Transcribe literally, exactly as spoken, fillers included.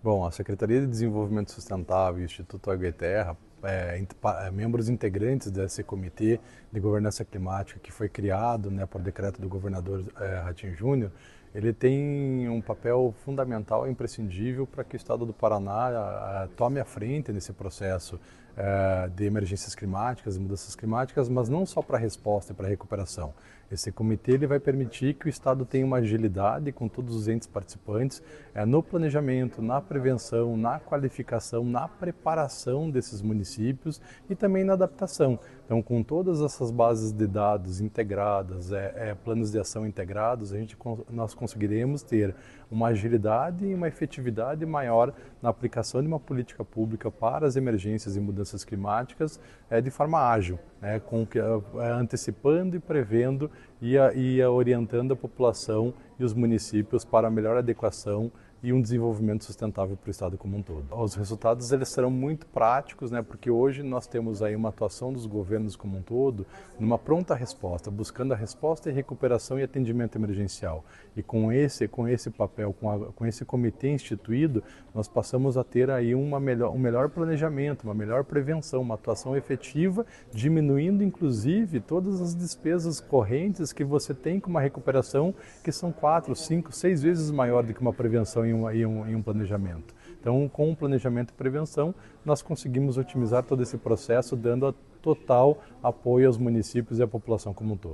Bom, a Secretaria de Desenvolvimento Sustentável e o Instituto Água e Terra, é, é, membros integrantes desse comitê de governança climática que foi criado, né, por decreto do governador é, Ratinho Júnior, ele tem um papel fundamental e imprescindível para que o Estado do Paraná a, a, tome a frente nesse processo é, de emergências climáticas e mudanças climáticas, mas não só para a resposta e para a recuperação. Esse comitê ele vai permitir que o Estado tenha uma agilidade com todos os entes participantes é, no planejamento, na prevenção, na qualificação, na preparação desses municípios e também na adaptação. Então, com todas essas bases de dados integradas, é, é, planos de ação integrados, a gente, nós conseguiremos ter uma agilidade e uma efetividade maior na aplicação de uma política pública para as emergências e mudanças climáticas é, de forma ágil, né, com, é, antecipando e prevendo e, a, e a orientando a população e os municípios para a melhor adequação e um desenvolvimento sustentável para o Estado como um todo. Os resultados eles serão muito práticos, né, porque hoje nós temos aí uma atuação dos governos como um todo numa pronta resposta, buscando a resposta e recuperação e atendimento emergencial. E com esse, com esse papel, com, a, com esse comitê instituído, nós passamos a ter aí uma melhor, um melhor planejamento, uma melhor prevenção, uma atuação efetiva, diminuindo inclusive todas as despesas correntes que você tem com uma recuperação que são quatro, cinco, seis vezes maior do que uma prevenção em um, em um, em um planejamento. Então, com o planejamento e prevenção, nós conseguimos otimizar todo esse processo, dando a total apoio aos municípios e à população como um todo.